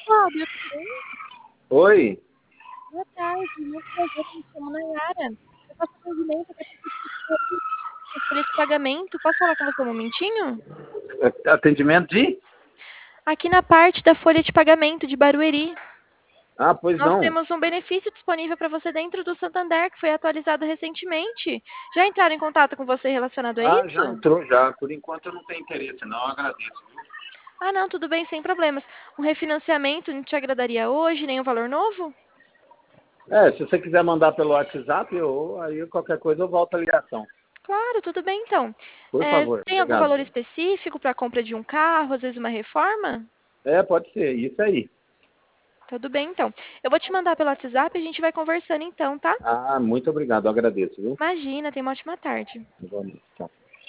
Cláudio, tudo bem? Oi, Boa tarde, muito prazer, me chamo Nayara. Eu faço atendimento para folha de pagamento. Posso falar com você um momentinho? atendimento de? Aqui na parte da folha de pagamento de Barueri, Ah, pois nós não. temos um benefício disponível para você dentro do Santander, que foi atualizado recentemente. Já entraram em contato com você relacionado a Ah, já isso? entrou já. Por enquanto eu não tenho interesse, não. Eu agradeço. Ah, não, tudo bem, sem problemas. Um refinanciamento não te agradaria hoje, nem um valor novo? Se você quiser mandar pelo WhatsApp, aí qualquer coisa eu volto a ligação. Claro, tudo bem então. Por favor, Tem algum obrigado. valor específico para a compra de um carro, às vezes uma reforma? Pode ser, isso aí. Tudo bem, então. Eu vou te mandar pelo WhatsApp e a gente vai conversando então, tá? Ah, muito obrigado, eu agradeço, viu? Imagina, tenha uma ótima tarde. Igualmente, tchau.